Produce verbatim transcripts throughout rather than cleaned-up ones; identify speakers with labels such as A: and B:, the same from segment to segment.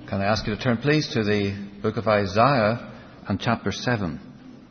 A: Can I ask you to turn, please, to the book of Isaiah and chapter seven.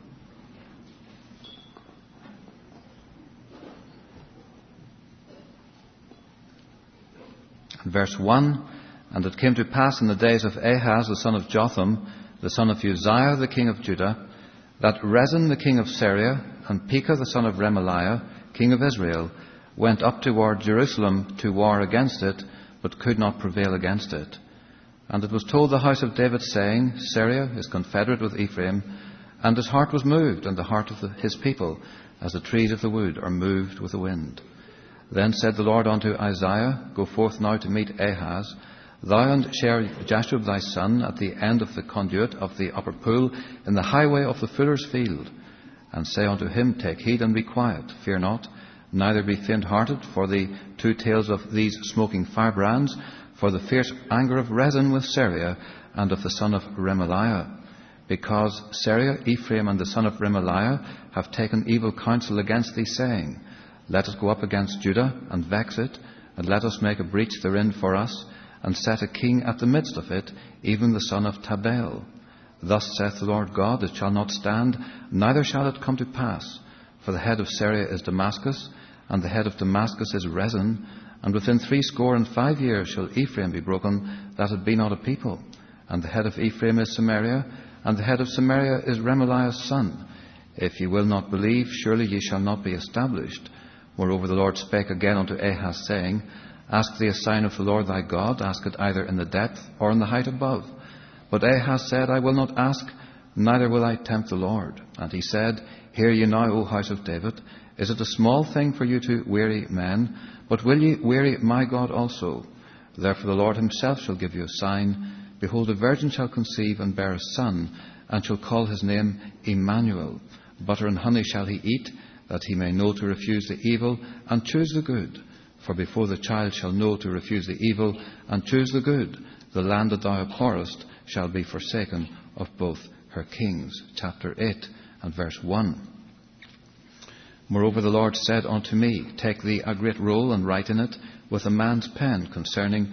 A: And verse one, "And it came to pass in the days of Ahaz, the son of Jotham, the son of Uzziah, the king of Judah, that Rezin, the king of Syria, and Pekah, the son of Remaliah, king of Israel, went up toward Jerusalem to war against it, but could not prevail against it. And it was told the house of David, saying, Syria is confederate with Ephraim, and his heart was moved, and the heart of the, his people, as the trees of the wood are moved with the wind. Then said the Lord unto Isaiah, Go forth now to meet Ahaz, thou and Shear-Jashub thy son, at the end of the conduit of the upper pool, in the highway of the fuller's field, and say unto him, Take heed and be quiet, fear not, neither be faint-hearted for the two tails of these smoking firebrands, for the fierce anger of Rezin with Syria, and of the son of Remaliah. Because Syria, Ephraim, and the son of Remaliah have taken evil counsel against thee, saying, Let us go up against Judah, and vex it, and let us make a breach therein for us, and set a king at the midst of it, even the son of Tabeel. Thus saith the Lord God, It shall not stand, neither shall it come to pass. For the head of Syria is Damascus, and the head of Damascus is Rezin, and within threescore and five years shall Ephraim be broken, that it be not a people. And the head of Ephraim is Samaria, and the head of Samaria is Remaliah's son. If ye will not believe, surely ye shall not be established. Moreover, the Lord spake again unto Ahaz, saying, Ask thee a sign of the Lord thy God, ask it either in the depth or in the height above. But Ahaz said, I will not ask, neither will I tempt the Lord. And he said, Hear ye now, O house of David, is it a small thing for you to weary men? But will ye weary my God also? Therefore the Lord himself shall give you a sign. Behold, a virgin shall conceive and bear a son, and shall call his name Emmanuel. Butter and honey shall he eat, that he may know to refuse the evil and choose the good. For before the child shall know to refuse the evil and choose the good, the land that thou abhorrest shall be forsaken of both her kings." Chapter eight and verse one. "Moreover the Lord said unto me, Take thee a great roll, and write in it with a man's pen concerning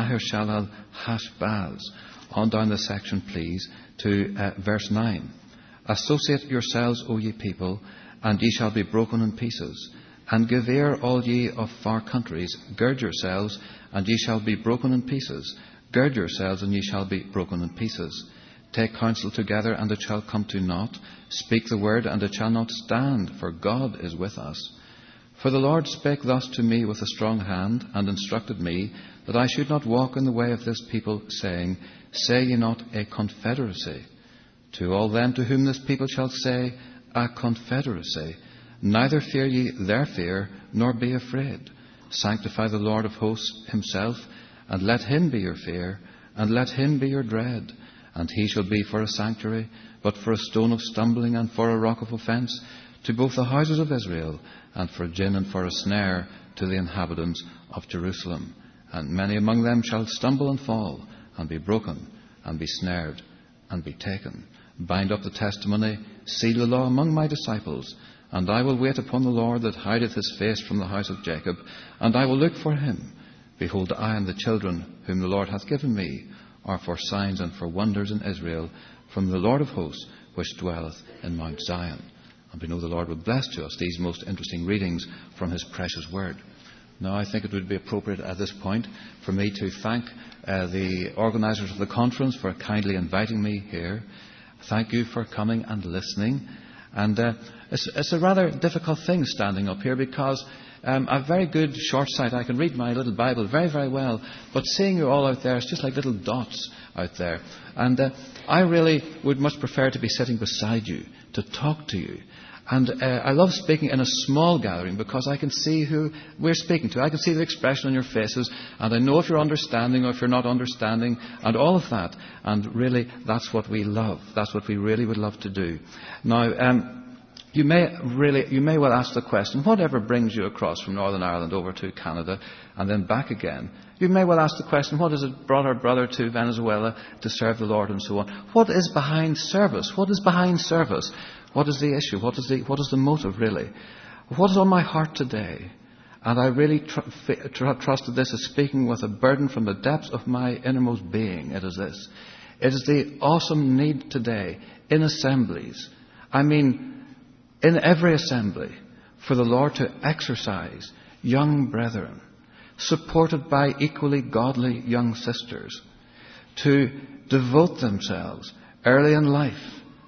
A: Maher-shalal-hash-baz." On down the section, please, to uh, verse nine. "Associate yourselves, O ye people, and ye shall be broken in pieces. And give ear, all ye of far countries, gird yourselves, and ye shall be broken in pieces. Gird yourselves, and ye shall be broken in pieces. Take counsel together, and it shall come to naught. Speak the word, and it shall not stand, for God is with us. For the Lord spake thus to me with a strong hand, and instructed me, that I should not walk in the way of this people, saying, Say ye not a confederacy? To all them to whom this people shall say, A confederacy, neither fear ye their fear, nor be afraid. Sanctify the Lord of hosts himself, and let him be your fear, and let him be your dread. And he shall be for a sanctuary, but for a stone of stumbling, and for a rock of offence, to both the houses of Israel, and for a gin and for a snare to the inhabitants of Jerusalem. And many among them shall stumble and fall, and be broken, and be snared, and be taken. Bind up the testimony, seal the law among my disciples. And I will wait upon the Lord that hideth his face from the house of Jacob, and I will look for him. Behold, I and the children whom the Lord hath given me are for signs and for wonders in Israel, from the Lord of hosts, which dwelleth in Mount Zion." And we know the Lord will bless to us these most interesting readings from his precious word. Now, I think it would be appropriate at this point for me to thank uh, the organisers of the conference for kindly inviting me here. Thank you for coming and listening. And uh, it's, it's a rather difficult thing standing up here, because um, I have very good short sight. I can read my little Bible very, very well. But seeing you all out there, it's just like little dots out there. And uh, I really would much prefer to be sitting beside you, to talk to you. And uh, I love speaking in a small gathering, because I can see who we're speaking to. I can see the expression on your faces, and I know if you're understanding or if you're not understanding, and all of that. And really, that's what we love. That's what we really would love to do. Now, um, you may really, you may well ask the question, whatever brings you across from Northern Ireland over to Canada and then back again? You may well ask the question, what has it brought our brother to Venezuela to serve the Lord, and so on? What is behind service? What is behind service? What is the issue? What is the, what is the motive, really? What is on my heart today? And I really tr- tr- trusted this as speaking with a burden from the depths of my innermost being. It is this. It is the awesome need today in assemblies. I mean, in every assembly, for the Lord to exercise young brethren, supported by equally godly young sisters, to devote themselves early in life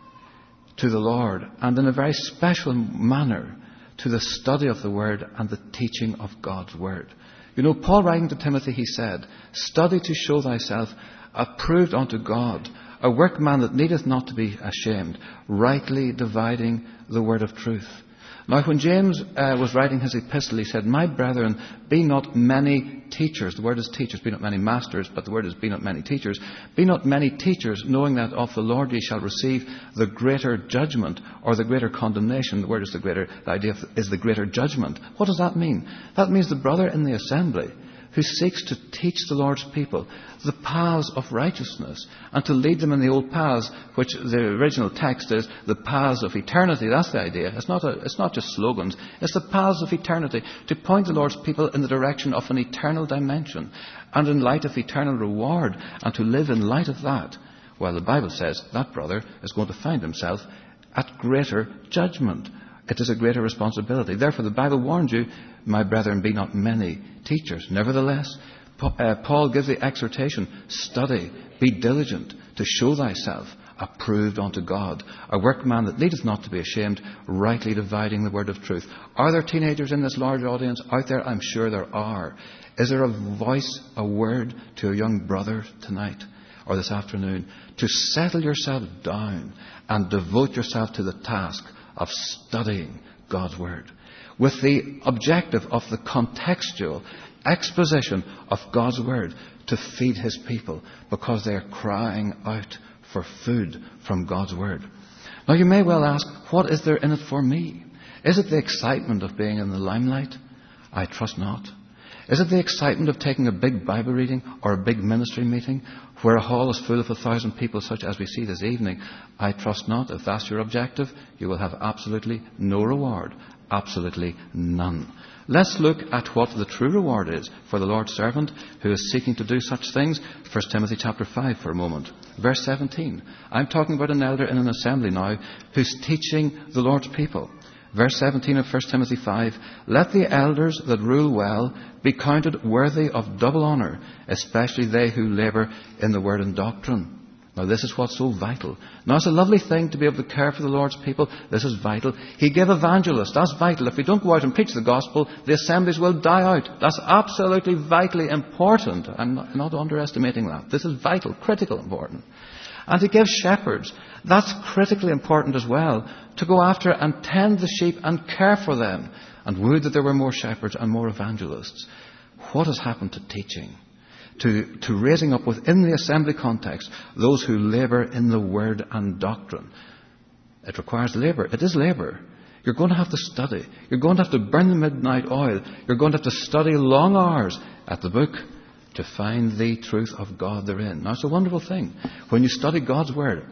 A: to the Lord, and in a very special manner to the study of the Word and the teaching of God's Word. You know, Paul writing to Timothy, he said, "Study to show thyself approved unto God, a workman that needeth not to be ashamed, rightly dividing the word of truth." Now, when James uh, was writing his epistle, he said, "My brethren, be not many teachers." The word is teachers, be not many masters, but the word is be not many teachers. "Be not many teachers, knowing that of the Lord ye shall receive the greater judgment," or the greater condemnation. The word is the greater, the idea of, is the greater judgment. What does that mean? That means the brother in the assembly who seeks to teach the Lord's people the paths of righteousness and to lead them in the old paths, which the original text is the paths of eternity. That's the idea. It's not, a, it's not just slogans. It's the paths of eternity, to point the Lord's people in the direction of an eternal dimension and in light of eternal reward, and to live in light of that. Well, the Bible says that brother is going to find himself at greater judgment. It is a greater responsibility. Therefore, the Bible warns you, "My brethren, be not many teachers." Nevertheless, Paul gives the exhortation, "Study, be diligent, to show thyself approved unto God, a workman that needeth not to be ashamed, rightly dividing the word of truth." Are there teenagers in this large audience out there? I'm sure there are. Is there a voice, a word to a young brother tonight or this afternoon to settle yourself down and devote yourself to the task of studying God's Word, with the objective of the contextual exposition of God's Word to feed His people, because they are crying out for food from God's Word? Now, you may well ask, what is there in it for me? Is it the excitement of being in the limelight? I trust not. Is it the excitement of taking a big Bible reading or a big ministry meeting where a hall is full of a thousand people, such as we see this evening? I trust not. If that's your objective, you will have absolutely no reward. Absolutely none. Let's look at what the true reward is for the Lord's servant who is seeking to do such things. First Timothy chapter five for a moment. Verse seventeen. I'm talking about an elder in an assembly now who's teaching the Lord's people. Verse seventeen of First Timothy five, "Let the elders that rule well be counted worthy of double honour, especially they who labour in the word and doctrine." Now, this is what's so vital. Now, it's a lovely thing to be able to care for the Lord's people. This is vital. He gave evangelists. That's vital. If we don't go out and preach the gospel, the assemblies will die out. That's absolutely vitally important. I'm not, not underestimating that. This is vital, critical, important. And he gives shepherds. That's critically important as well, to go after and tend the sheep and care for them. And would that there were more shepherds and more evangelists. What has happened to teaching? To, to raising up within the assembly context those who labour in the word and doctrine. It requires labour. It is labour. You're going to have to study. You're going to have to burn the midnight oil. You're going to have to study long hours at the book to find the truth of God therein. Now, it's a wonderful thing when you study God's Word,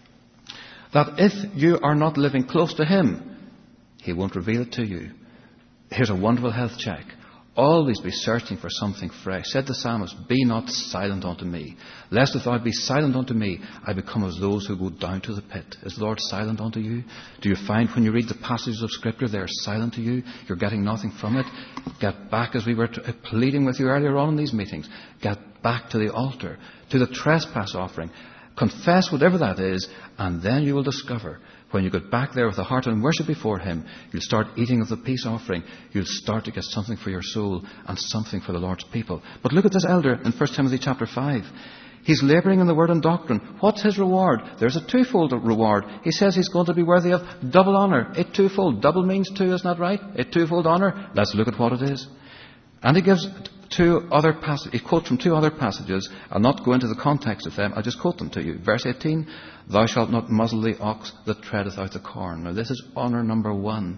A: that if you are not living close to Him, He won't reveal it to you. Here's a wonderful health check. Always be searching for something fresh. Said the psalmist, "Be not silent unto me, lest if thou be silent unto me, I become as those who go down to the pit." Is the Lord silent unto you? Do you find when you read the passages of Scripture they are silent to you? You're getting nothing from it? Get back, as we were t- pleading with you earlier on in these meetings. Get back to the altar, to the trespass offering. Confess whatever that is, and then you will discover, when you get back there with a heart and worship before Him, you'll start eating of the peace offering. You'll start to get something for your soul and something for the Lord's people. But look at this elder in First Timothy chapter five. He's labouring in the word and doctrine. What's his reward? There's a twofold reward. He says he's going to be worthy of double honour. A twofold. Double means two, isn't that right? A twofold honour. Let's look at what it is. And he gives two other passages. He quotes from two other passages. I'll not go into the context of them. I'll just quote them to you. Verse eighteen, "Thou shalt not muzzle the ox that treadeth out the corn." Now, this is honour number one.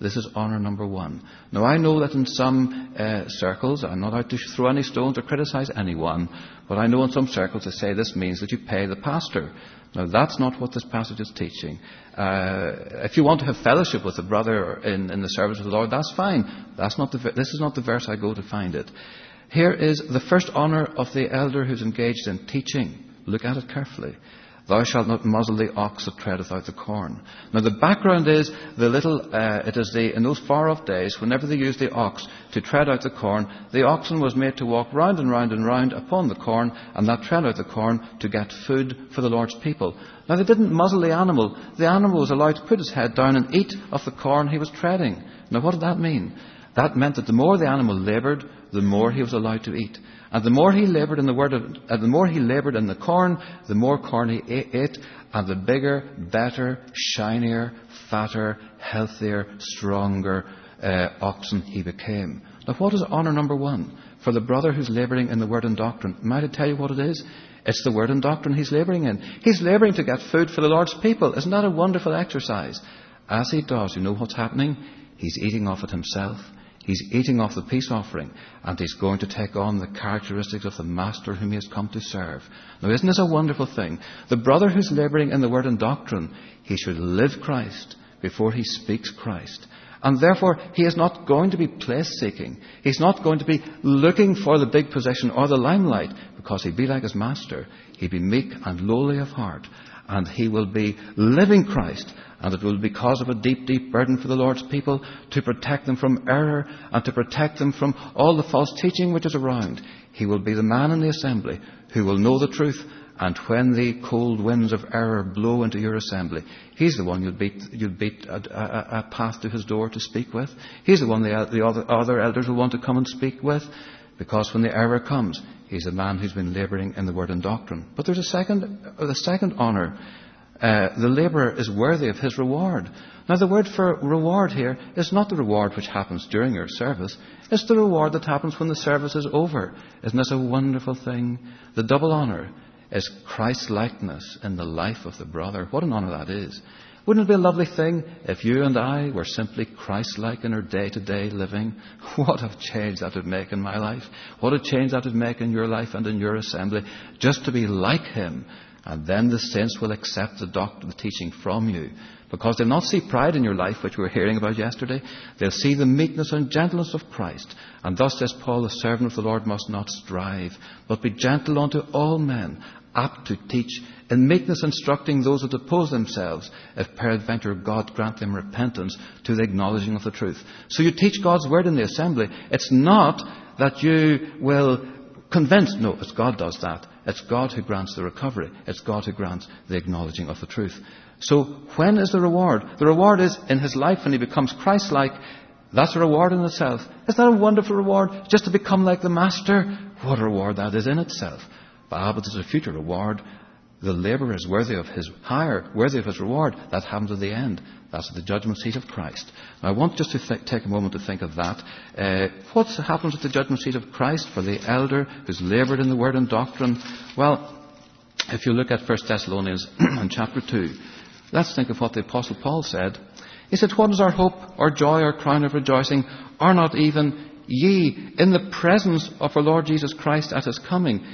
A: This is honour number one. Now, I know that in some uh, circles, I'm not out to throw any stones or criticise anyone, but I know in some circles they say this means that you pay the pastor. Now, that's not what this passage is teaching. Uh, if you want to have fellowship with a brother in, in the service of the Lord, that's fine. That's not the, this is not the verse I go to find it. Here is the first honour of the elder who's engaged in teaching. Look at it carefully. Thou shalt not muzzle the ox that treadeth out the corn. Now the background is the little, uh, it is the, in those far off days, whenever they used the ox to tread out the corn, the oxen was made to walk round and round and round upon the corn, and that tread out the corn to get food for the Lord's people. Now they didn't muzzle the animal. The animal was allowed to put his head down and eat of the corn he was treading. Now what did that mean? That meant that the more the animal laboured, the more he was allowed to eat. And the more he laboured in the word of, uh, the more he laboured in the corn, the more corn he ate, and the bigger, better, shinier, fatter, healthier, stronger uh, oxen he became. Now, what is honour number one for the brother who's labouring in the word and doctrine? Might I tell you what it is? It's the word and doctrine he's labouring in. He's labouring to get food for the Lord's people. Isn't that a wonderful exercise? As he does, you know what's happening? He's eating off it himself. He's eating off the peace offering, and he's going to take on the characteristics of the master whom he has come to serve. Now, isn't this a wonderful thing? The brother who's labouring in the word and doctrine, he should live Christ before he speaks Christ. And therefore, he is not going to be place-seeking. He's not going to be looking for the big position or the limelight, because he'd be like his master. He'd be meek and lowly of heart, and he will be living Christ. And it will be because of a deep, deep burden for the Lord's people to protect them from error and to protect them from all the false teaching which is around. He will be the man in the assembly who will know the truth. And when the cold winds of error blow into your assembly, he's the one you'll beat, you'll beat a, a, a path to his door to speak with. He's the one the, the other, other elders will want to come and speak with. Because when the error comes, he's a man who's been labouring in the word and doctrine. But there's a second, the second honour. Uh, the labourer is worthy of his reward. Now, the word for reward here is not the reward which happens during your service. It's the reward that happens when the service is over. Isn't this a wonderful thing? The double honour is Christ's likeness in the life of the brother. What an honour that is. Wouldn't it be a lovely thing if you and I were simply Christ-like in our day-to-day living? What a change that would make in my life. What a change that would make in your life and in your assembly. Just to be like him. And then the saints will accept the doctrine, the teaching from you. Because they'll not see pride in your life, which we were hearing about yesterday. They'll see the meekness and gentleness of Christ. And thus says Paul, the servant of the Lord must not strive, but be gentle unto all men, apt to teach, in meekness instructing those that oppose themselves, if peradventure God grant them repentance to the acknowledging of the truth. So you teach God's word in the assembly. It's not that you will convince. No, it's God does that. It's God who grants the recovery. It's God who grants the acknowledging of the truth. So when is the reward? The reward is in his life when he becomes Christ-like. That's a reward in itself. Isn't that a wonderful reward? Just to become like the Master? What a reward that is in itself. But there's a future reward. The labourer is worthy of his hire, worthy of his reward. That happens at the end. That's at the judgment seat of Christ. Now, I want just to th- take a moment to think of that. Uh, what happens at the judgment seat of Christ for the elder who's laboured in the word and doctrine? Well, if you look at First Thessalonians in chapter two, let's think of what the Apostle Paul said. He said, what is our hope, our joy, our crown of rejoicing? Are not even ye in the presence of our Lord Jesus Christ at his coming?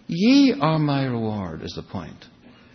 A: Ye are my reward, is the point.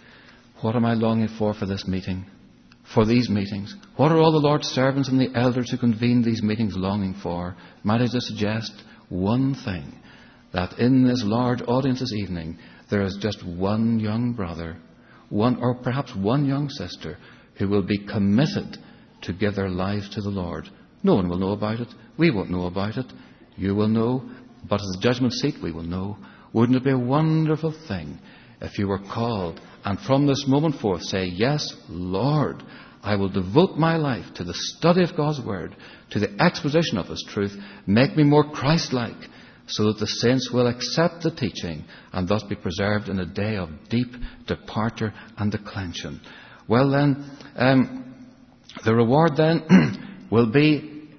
A: What am I longing for for this meeting? For these meetings? What are all the Lord's servants and the elders who convene these meetings longing for? Might I just suggest one thing? That in this large audience this evening, there is just one young brother, one or perhaps one young sister, who will be committed to give their lives to the Lord. No one will know about it. We won't know about it. You will know. But at the judgment seat, we will know. Wouldn't it be a wonderful thing if you were called and from this moment forth say, yes, Lord, I will devote my life to the study of God's Word, to the exposition of His truth. Make me more Christ-like, so that the saints will accept the teaching and thus be preserved in a day of deep departure and declension. Well then, um, the reward then will be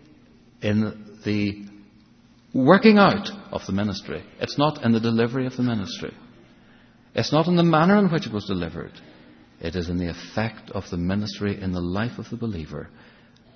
A: in the working out of the ministry. It's not in the delivery of the ministry. It's not in the manner in which it was delivered. It is in the effect of the ministry in the life of the believer.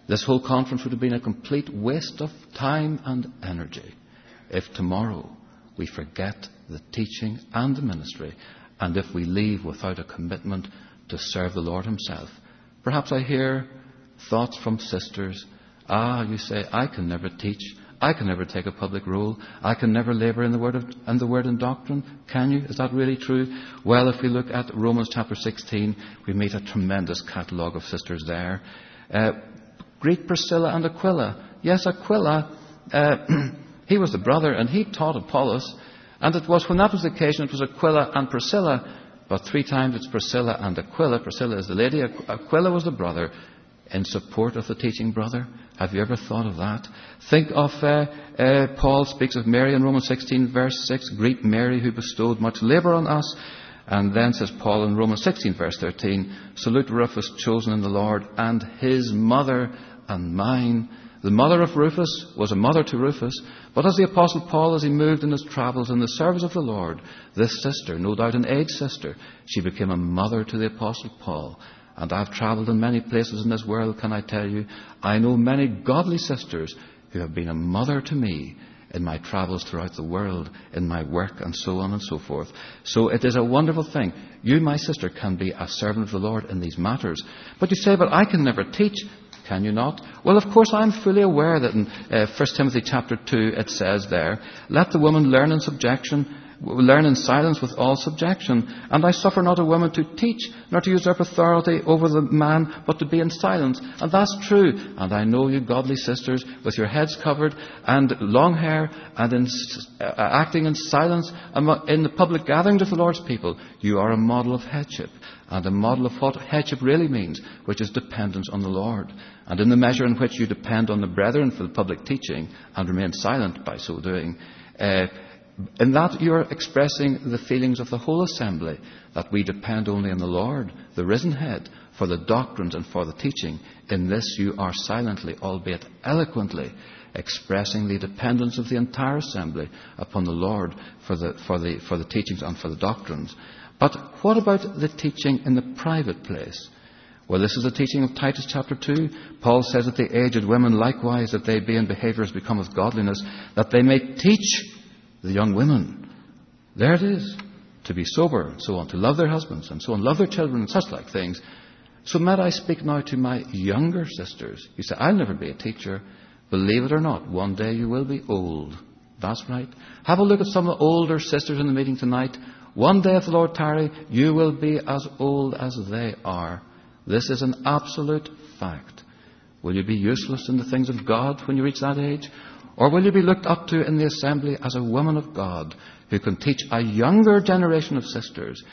A: This whole conference would have been a complete waste of time and energy if tomorrow we forget the teaching and the ministry, and if we leave without a commitment to serve the Lord himself. Perhaps I hear thoughts from sisters. Ah, you say, I can never teach. I can never take a public role. I can never labour in the word of, in the word and doctrine. Can you? Is that really true? Well, if we look at Romans chapter sixteen, we meet a tremendous catalogue of sisters there. Uh, Greet Priscilla and Aquila. Yes, Aquila, uh, he was the brother, and he taught Apollos. And it was, when that was the occasion, it was Aquila and Priscilla. But three times it's Priscilla and Aquila. Priscilla is the lady. Aquila was the brother in support of the teaching brother. Have you ever thought of that? Think of, uh, uh, Paul speaks of Mary in Romans sixteen, verse six. Greet Mary, who bestowed much labour on us. And then says Paul in Romans sixteen, verse thirteen, salute Rufus, chosen in the Lord, and his mother and mine. The mother of Rufus was a mother to Rufus, but as the Apostle Paul, as he moved in his travels in the service of the Lord, this sister, no doubt an age sister, she became a mother to the Apostle Paul. And I've travelled in many places in this world, can I tell you? I know many godly sisters who have been a mother to me in my travels throughout the world, in my work, and so on and so forth. So it is a wonderful thing. You, my sister, can be a servant of the Lord in these matters. But you say, but I can never teach. Can you not? Well, of course, I'm fully aware that in uh, First Timothy chapter two, it says there, let the woman learn in subjection, learn in silence with all subjection. And I suffer not a woman to teach, nor to usurp authority over the man, but to be in silence. And that's true. And I know you godly sisters, with your heads covered, and long hair, and in, uh, acting in silence in the public gatherings of the Lord's people, you are a model of headship. And a model of what headship really means, which is dependence on the Lord. And in the measure in which you depend on the brethren for the public teaching, and remain silent by so doing, uh, in that you are expressing the feelings of the whole assembly, that we depend only on the Lord, the risen head, for the doctrines and for the teaching. In this you are silently, albeit eloquently, expressing the dependence of the entire assembly upon the Lord for the, for the, for the teachings and for the doctrines. But what about the teaching in the private place? Well, this is the teaching of Titus chapter two. Paul says that the aged women likewise, that they be in behaviour as becometh godliness, that they may teach the young women. There it is. To be sober, and so on. To love their husbands, and so on. Love their children, and such like things. So might I speak now to my younger sisters. You say, I'll never be a teacher. Believe it or not, one day you will be old. That's right. Have a look at some of the older sisters in the meeting tonight. One day, if the Lord tarry, you will be as old as they are. This is an absolute fact. Will you be useless in the things of God when you reach that age? Or will you be looked up to in the assembly as a woman of God who can teach a younger generation of sisters,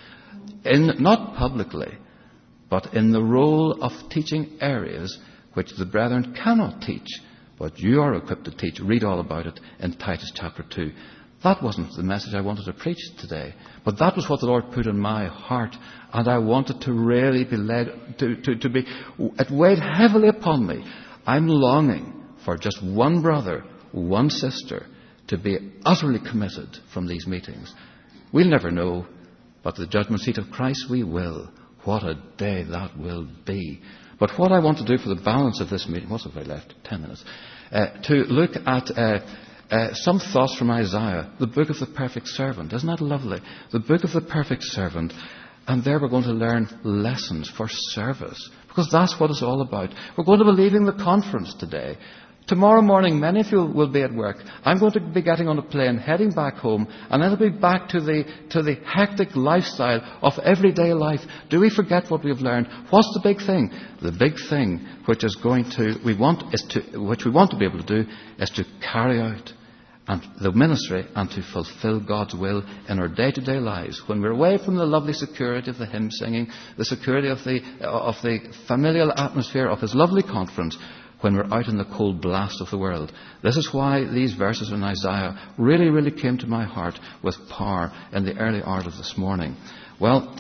A: in not publicly, but in the role of teaching areas which the brethren cannot teach, but you are equipped to teach? Read all about it in Titus chapter two. That wasn't the message I wanted to preach today, but that was what the Lord put in my heart, and I wanted to really be led to, to, to be, it weighed heavily upon me. I'm longing for just one brother, one sister, to be utterly committed from these meetings. We'll never know, but the judgment seat of Christ we will. What a day that will be. But what I want to do for the balance of this meeting, what have I left? Ten minutes. Uh, to look at uh, uh, some thoughts from Isaiah, the book of the perfect servant. Isn't that lovely? The book of the perfect servant. And there we're going to learn lessons for service, because that's what it's all about. We're going to be leaving the conference today. Tomorrow morning, many of you will be at work. I'm going to be getting on a plane, heading back home, and then I'll be back to the to the hectic lifestyle of everyday life. Do we forget what we've learned? What's the big thing? The big thing, which is going to we want is to which we want to be able to do, is to carry out and the ministry and to fulfil God's will in our day-to-day lives. When we're away from the lovely security of the hymn singing, the security of the of the familial atmosphere of this lovely conference, when we're out in the cold blast of the world. This is why these verses in Isaiah really, really came to my heart with power in the early hours of this morning. Well,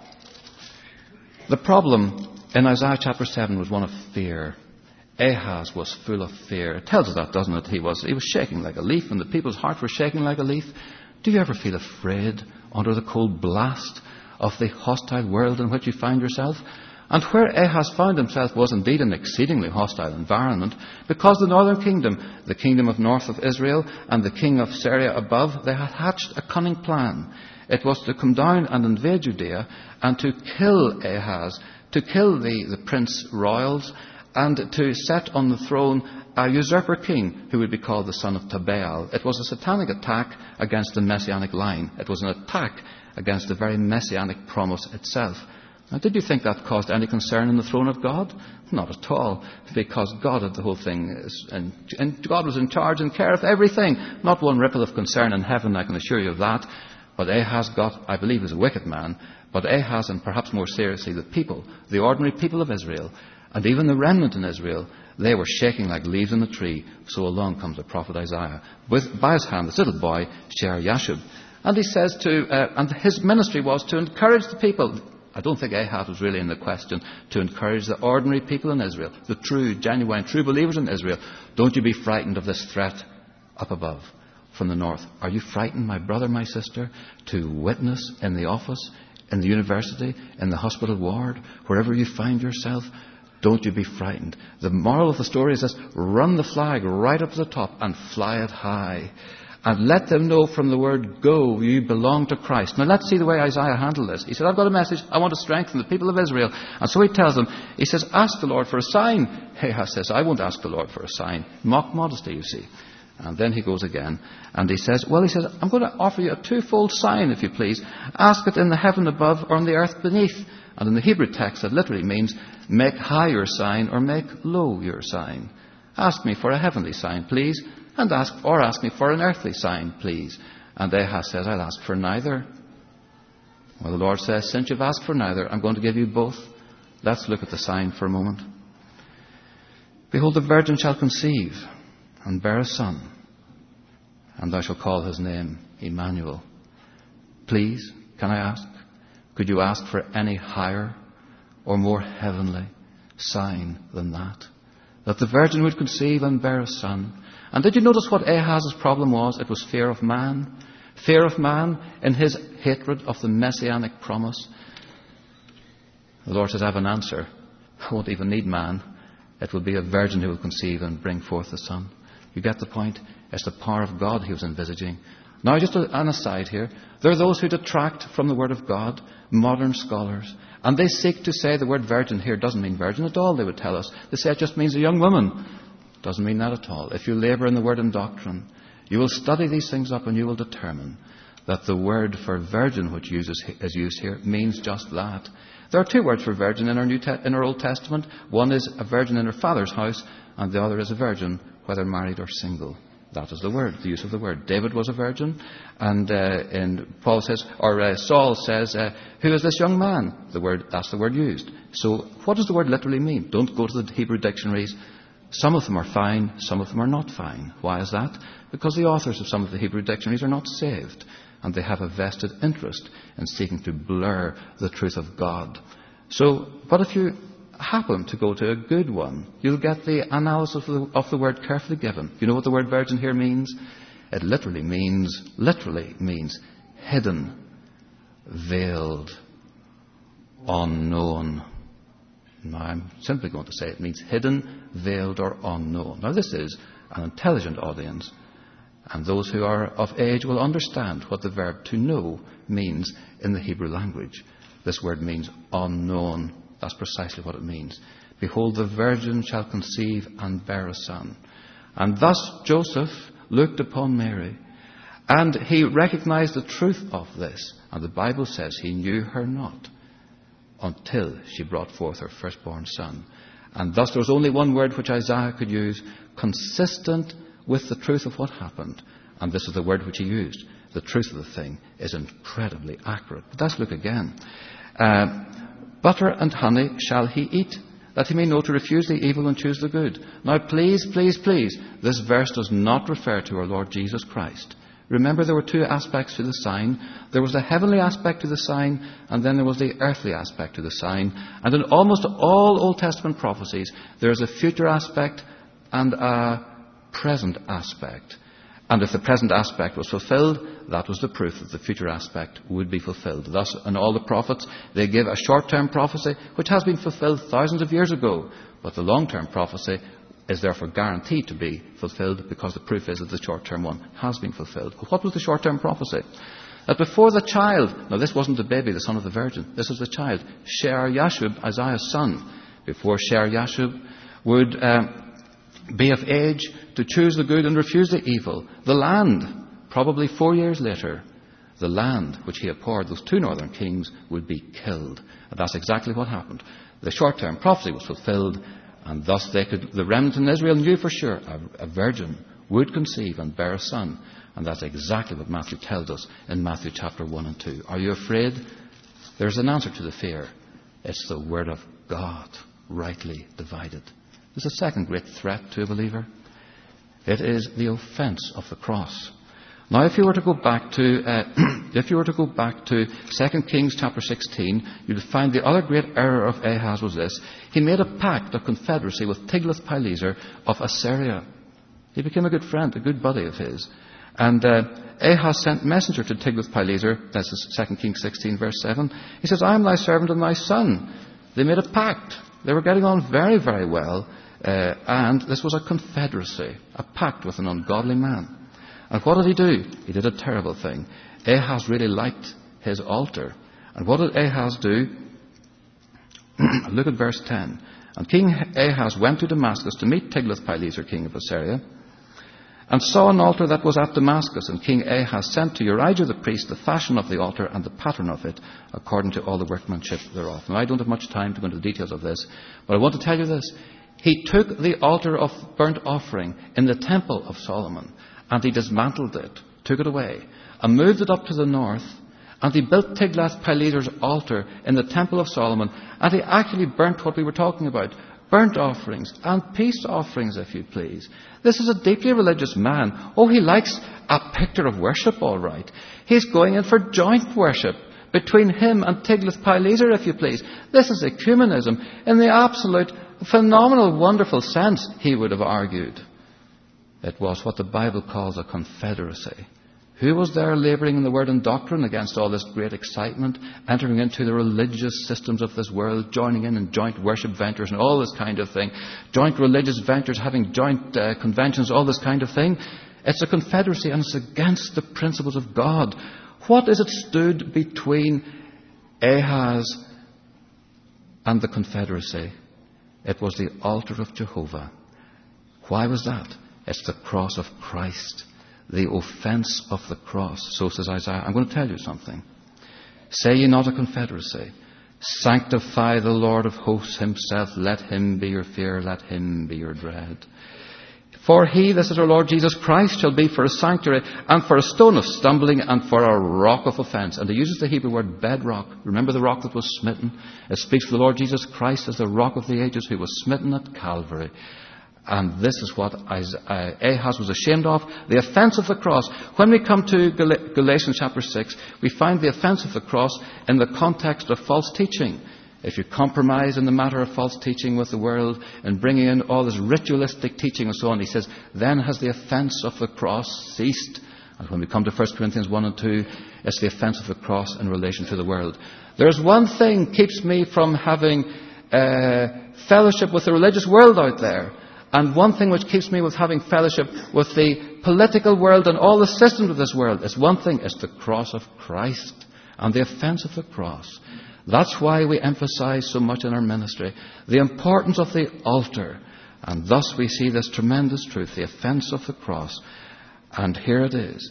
A: the problem in Isaiah chapter seven was one of fear. Ahaz was full of fear. It tells us that, doesn't it? He was, he was shaking like a leaf, and the people's hearts were shaking like a leaf. Do you ever feel afraid under the cold blast of the hostile world in which you find yourself? And where Ahaz found himself was indeed an exceedingly hostile environment, because the northern kingdom, the kingdom of north of Israel, and the king of Syria above, they had hatched a cunning plan. It was to come down and invade Judea and to kill Ahaz, to kill the, the prince royals, and to set on the throne a usurper king who would be called the son of Tabaal. It was a satanic attack against the messianic line. It was an attack against the very messianic promise itself. Now, did you think that caused any concern in the throne of God? Not at all, because God had the whole thing, and, and God was in charge and care of everything. Not one ripple of concern in heaven, I can assure you of that. But Ahaz got, I believe, was a wicked man, but Ahaz, and perhaps more seriously the people, the ordinary people of Israel, and even the remnant in Israel, they were shaking like leaves in a tree. So along comes the prophet Isaiah, with by his hand this little boy, Shear-Yashub. And he says to, uh, and his ministry was to encourage the people. I don't think Ahaz was really in the question, to encourage the ordinary people in Israel, the true, genuine, true believers in Israel. Don't you be frightened of this threat up above from the north. Are you frightened, my brother, my sister, to witness in the office, in the university, in the hospital ward, wherever you find yourself? Don't you be frightened. The moral of the story is this: run the flag right up to the top and fly it high. And let them know from the word go, you belong to Christ. Now let's see the way Isaiah handled this. He said, I've got a message. I want to strengthen the people of Israel. And so he tells them, he says, ask the Lord for a sign. Ahaz says, I won't ask the Lord for a sign. Mock modesty, you see. And then he goes again. And he says, well, he says, I'm going to offer you a twofold sign, if you please. Ask it in the heaven above or on the earth beneath. And in the Hebrew text, that literally means make high your sign or make low your sign. Ask me for a heavenly sign, please. And ask, or ask me for an earthly sign, please. And Ahaz says, I'll ask for neither. Well, the Lord says, since you've asked for neither, I'm going to give you both. Let's look at the sign for a moment. Behold, the virgin shall conceive and bear a son, and thou shalt call his name Emmanuel. Please, can I ask, could you ask for any higher or more heavenly sign than that? That the virgin would conceive and bear a son. And did you notice what Ahaz's problem was? It was fear of man. Fear of man in his hatred of the messianic promise. The Lord says, I have an answer. I won't even need man. It will be a virgin who will conceive and bring forth a son. You get the point? It's the power of God he was envisaging. Now, just an aside here. There are those who detract from the word of God, modern scholars. And they seek to say the word virgin here doesn't mean virgin at all, they would tell us. They say it just means a young woman. Doesn't mean that at all. If you labour in the word and doctrine, you will study these things up and you will determine that the word for virgin, which uses, is used here, means just that. There are two words for virgin in our, New Te- in our Old Testament. One is a virgin in her father's house, and the other is a virgin, whether married or single. That is the word, the use of the word. David was a virgin, and, uh, and Paul says, or uh, Saul says, uh, who is this young man? The word, that's the word used. So, what does the word literally mean? Don't go to the Hebrew dictionaries. Some of them are fine, some of them are not fine. Why is that? Because the authors of some of the Hebrew dictionaries are not saved, and they have a vested interest in seeking to blur the truth of God. So, but if you happen to go to a good one, you'll get the analysis of the, of the word carefully given. You know what the word virgin here means? It literally means, literally means hidden, veiled, unknown. Now, I'm simply going to say it means hidden, veiled, or unknown. Now, this is an intelligent audience, and those who are of age will understand what the verb to know means in the Hebrew language. This word means unknown. That's precisely what it means. Behold, the virgin shall conceive and bear a son. And thus Joseph looked upon Mary, and he recognized the truth of this. And the Bible says he knew her not until she brought forth her firstborn son. And thus there was only one word which Isaiah could use, consistent with the truth of what happened. And this is the word which he used. The truth of the thing is incredibly accurate. But let's look again. Uh, Butter and honey shall he eat, that he may know to refuse the evil and choose the good. Now, please, please, please, this verse does not refer to our Lord Jesus Christ. Remember, there were two aspects to the sign. There was the heavenly aspect to the sign, and then there was the earthly aspect to the sign. And in almost all Old Testament prophecies, there is a future aspect and a present aspect. And if the present aspect was fulfilled, that was the proof that the future aspect would be fulfilled. Thus, in all the prophets, they give a short-term prophecy which has been fulfilled thousands of years ago. But the long-term prophecy is therefore guaranteed to be fulfilled because the proof is that the short-term one has been fulfilled. What was the short-term prophecy? That before the child, now this wasn't the baby, the son of the virgin, this was the child, Shear-Yashub, Isaiah's son, before Shear-Yashub would uh, be of age to choose the good and refuse the evil, the land, probably four years later, the land which he abhorred, those two northern kings, would be killed. And that's exactly what happened. The short-term prophecy was fulfilled, and thus they could, the remnant in Israel knew for sure a, a virgin would conceive and bear a son. And that's exactly what Matthew tells us in Matthew chapter one and two. Are you afraid? There's an answer to the fear. It's the word of God, rightly divided. There's a second great threat to a believer. It is the offence of the cross. Now, if you were to go back to, uh, if you were to go back to Second Kings chapter sixteen, you'd find the other great error of Ahaz was this: he made a pact of confederacy with Tiglath-Pileser of Assyria. He became a good friend, a good buddy of his. And uh, Ahaz sent messenger to Tiglath-Pileser. This is Second Kings sixteen, verse seven. He says, "I am thy servant and thy son." They made a pact. They were getting on very, very well. Uh, and this was a confederacy, a pact with an ungodly man. And what did he do? He did a terrible thing. Ahaz really liked his altar. And what did Ahaz do? Look at verse ten. "And King Ahaz went to Damascus to meet Tiglath-Pileser, king of Assyria, and saw an altar that was at Damascus. And King Ahaz sent to Urijah the priest the fashion of the altar and the pattern of it, according to all the workmanship thereof." Now, I don't have much time to go into the details of this, but I want to tell you this. He took the altar of burnt offering in the temple of Solomon, and he dismantled it, took it away, and moved it up to the north, and he built Tiglath-Pileser's altar in the temple of Solomon, and he actually burnt what we were talking about, burnt offerings and peace offerings, if you please. This is a deeply religious man. Oh, he likes a picture of worship, all right. He's going in for joint worship between him and Tiglath-Pileser, if you please. This is ecumenism in the absolute, phenomenal, wonderful sense, he would have argued. It was what the Bible calls a confederacy. Who was there labouring in the word and doctrine against all this great excitement, entering into the religious systems of this world, joining in in joint worship ventures and all this kind of thing, joint religious ventures, having joint uh, conventions, all this kind of thing? It's a confederacy, and it's against the principles of God. What is it stood between Ahaz and the confederacy? It was the altar of Jehovah. Why was that? It's the cross of Christ. The offence of the cross. So says Isaiah. I'm going to tell you something. "Say ye not a confederacy. Sanctify the Lord of hosts himself. Let him be your fear. Let him be your dread. For he," this is our Lord Jesus Christ, "shall be for a sanctuary and for a stone of stumbling and for a rock of offence." And he uses the Hebrew word bedrock. Remember the rock that was smitten? It speaks of the Lord Jesus Christ as the rock of the ages who was smitten at Calvary. And this is what Ahaz was ashamed of, the offence of the cross. When we come to Galatians chapter six, we find the offence of the cross in the context of false teaching. If you compromise in the matter of false teaching with the world and bringing in all this ritualistic teaching and so on, he says, then has the offence of the cross ceased. And when we come to First Corinthians one and two, it's the offence of the cross in relation to the world. There's one thing keeps me from having uh, fellowship with the religious world out there. And one thing which keeps me with having fellowship with the political world and all the systems of this world is one thing. It's the cross of Christ and the offence of the cross. That's why we emphasize so much in our ministry the importance of the altar. And thus we see this tremendous truth, the offence of the cross. And here it is.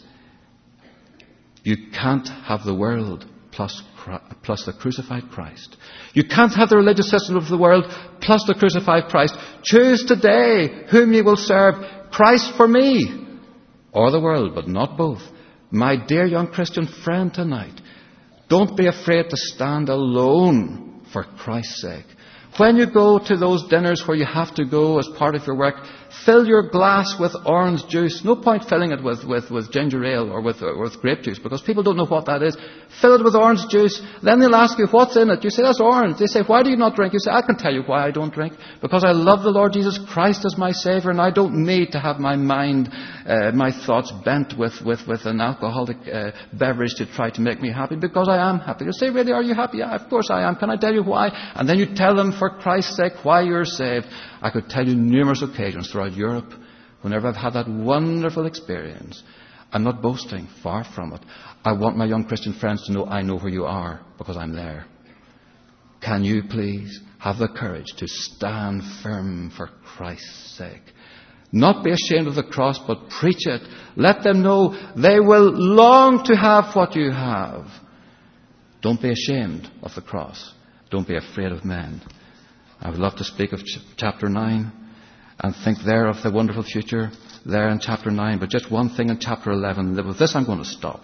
A: You can't have the world plus plus the crucified Christ. You can't have the religious system of the world plus the crucified Christ. Choose today whom you will serve, Christ for me, or the world, but not both. My dear young Christian friend tonight, don't be afraid to stand alone for Christ's sake. When you go to those dinners where you have to go as part of your work, Fill your glass with orange juice. No point filling it with, with, with ginger ale or with, or with grape juice, because people don't know what that is. Fill it with orange juice. Then they'll ask you, what's in it? You say, that's orange. They say, why do you not drink? You say, I can tell you why I don't drink. Because I love the Lord Jesus Christ as my Saviour, and I don't need to have my mind, uh, my thoughts bent with, with, with an alcoholic uh, beverage to try to make me happy, because I am happy. You say, really, are you happy? Yeah, of course I am. Can I tell you why? And then you tell them, for Christ's sake, why you're saved. I could tell you numerous occasions throughout Europe, whenever I've had that wonderful experience. I'm not boasting, far from it. I want my young Christian friends to know I know where you are, because I'm there. Can you please have the courage to stand firm for Christ's sake? Not be ashamed of the cross, but preach it. Let them know they will long to have what you have. Don't be ashamed of the cross. Don't be afraid of men. I would love to speak of ch- chapter nine and think there of the wonderful future there in chapter nine. But just one thing in chapter eleven. With this I'm going to stop.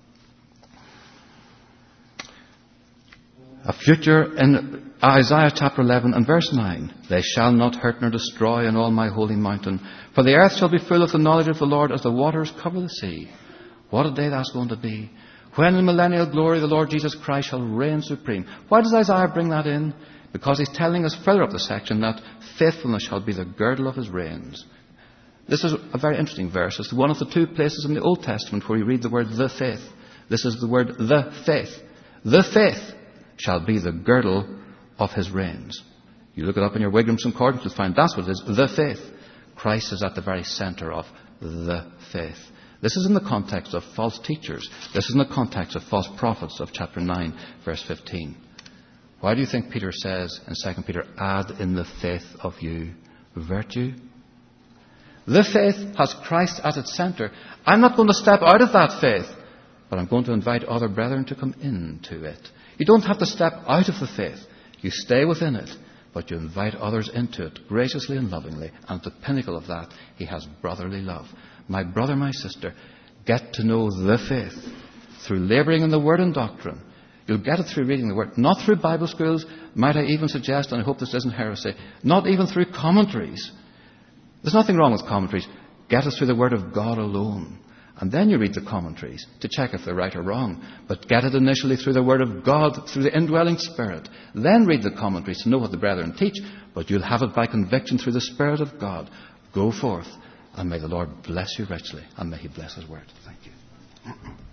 A: A future in Isaiah chapter eleven and verse nine. They shall not hurt nor destroy in all my holy mountain. For the earth shall be full of the knowledge of the Lord as the waters cover the sea. What a day that's going to be. When in millennial glory the Lord Jesus Christ shall reign supreme. Why does Isaiah bring that in? Because he's telling us further up the section that faithfulness shall be the girdle of his reins. This is a very interesting verse. It's one of the two places in the Old Testament where you read the word the faith. This is the word the faith. The faith shall be the girdle of his reins. You look it up in your Wigram's Concordance, you'll find that's what it is. The faith. Christ is at the very centre of the faith. This is in the context of false teachers. This is in the context of false prophets of chapter nine, verse fifteen. Why do you think Peter says in Second Peter, add in the faith of you virtue? The faith has Christ at its centre. I'm not going to step out of that faith, but I'm going to invite other brethren to come into it. You don't have to step out of the faith. You stay within it, but you invite others into it graciously and lovingly. And at the pinnacle of that, he has brotherly love. My brother, my sister, get to know the faith through labouring in the word and doctrine. You'll get it through reading the Word, not through Bible schools, might I even suggest, and I hope this isn't heresy, not even through commentaries. There's nothing wrong with commentaries. Get it through the Word of God alone. And then you read the commentaries to check if they're right or wrong. But get it initially through the Word of God, through the indwelling Spirit. Then read the commentaries to know what the brethren teach. But you'll have it by conviction through the Spirit of God. Go forth, and may the Lord bless you richly, and may He bless His Word. Thank you.